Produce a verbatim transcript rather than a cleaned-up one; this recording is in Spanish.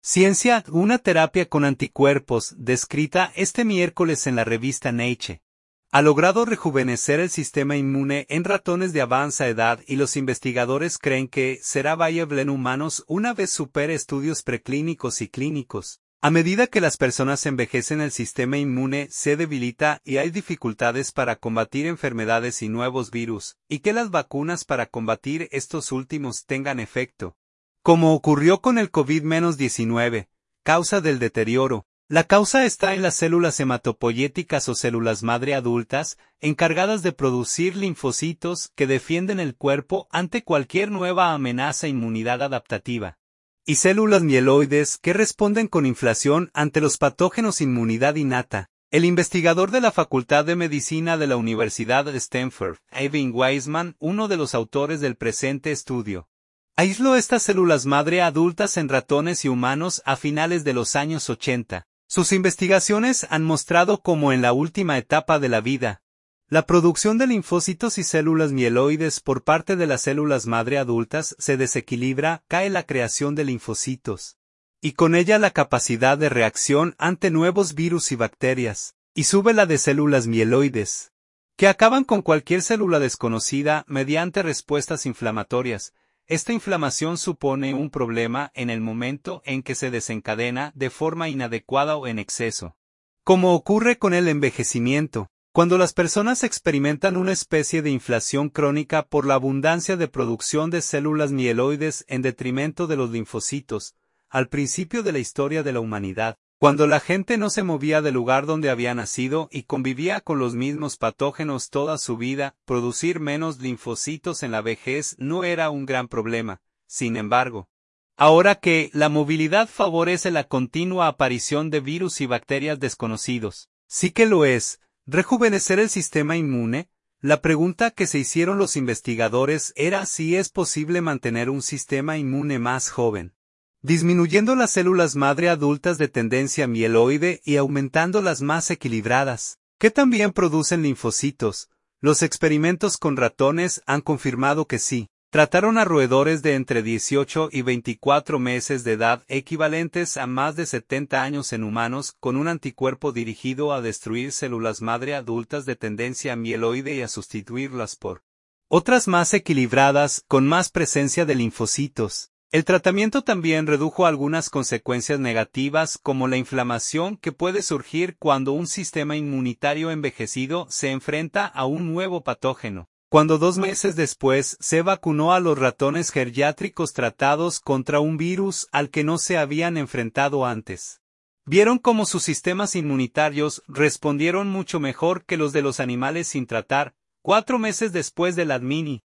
Ciencia, una terapia con anticuerpos, descrita este miércoles en la revista Nature, ha logrado rejuvenecer el sistema inmune en ratones de avanzada edad y los investigadores creen que será viable en humanos una vez supere estudios preclínicos y clínicos. A medida que las personas envejecen, el sistema inmune se debilita y hay dificultades para combatir enfermedades y nuevos virus, y que las vacunas para combatir estos últimos tengan efecto. Como ocurrió con el COVID diecinueve, causa del deterioro, la causa está en las células hematopoyéticas o células madre adultas, encargadas de producir linfocitos que defienden el cuerpo ante cualquier nueva amenaza e inmunidad adaptativa. Y células mieloides que responden con inflación ante los patógenos inmunidad innata. El investigador de la Facultad de Medicina de la Universidad de Stanford, Evan Weizmann, uno de los autores del presente estudio, aisló estas células madre adultas en ratones y humanos a finales de los años ochenta. Sus investigaciones han mostrado cómo en la última etapa de la vida, la producción de linfocitos y células mieloides por parte de las células madre adultas se desequilibra, cae la creación de linfocitos, y con ella la capacidad de reacción ante nuevos virus y bacterias, y sube la de células mieloides, que acaban con cualquier célula desconocida mediante respuestas inflamatorias. Esta inflamación supone un problema en el momento en que se desencadena de forma inadecuada o en exceso. Como ocurre con el envejecimiento, cuando las personas experimentan una especie de inflación crónica por la abundancia de producción de células mieloides en detrimento de los linfocitos, al principio de la historia de la humanidad, cuando la gente no se movía del lugar donde había nacido y convivía con los mismos patógenos toda su vida, producir menos linfocitos en la vejez no era un gran problema. Sin embargo, ahora que la movilidad favorece la continua aparición de virus y bacterias desconocidos, sí que lo es. ¿Rejuvenecer el sistema inmune? La pregunta que se hicieron los investigadores era si es posible mantener un sistema inmune más joven, disminuyendo las células madre adultas de tendencia mieloide y aumentando las más equilibradas, que también producen linfocitos. Los experimentos con ratones han confirmado que sí. Trataron a roedores de entre dieciocho y veinticuatro meses de edad, equivalentes a más de setenta años en humanos, con un anticuerpo dirigido a destruir células madre adultas de tendencia mieloide y a sustituirlas por otras más equilibradas, con más presencia de linfocitos. El tratamiento también redujo algunas consecuencias negativas como la inflamación que puede surgir cuando un sistema inmunitario envejecido se enfrenta a un nuevo patógeno. Cuando dos meses después se vacunó a los ratones geriátricos tratados contra un virus al que no se habían enfrentado antes, vieron cómo sus sistemas inmunitarios respondieron mucho mejor que los de los animales sin tratar. Cuatro meses después de la admini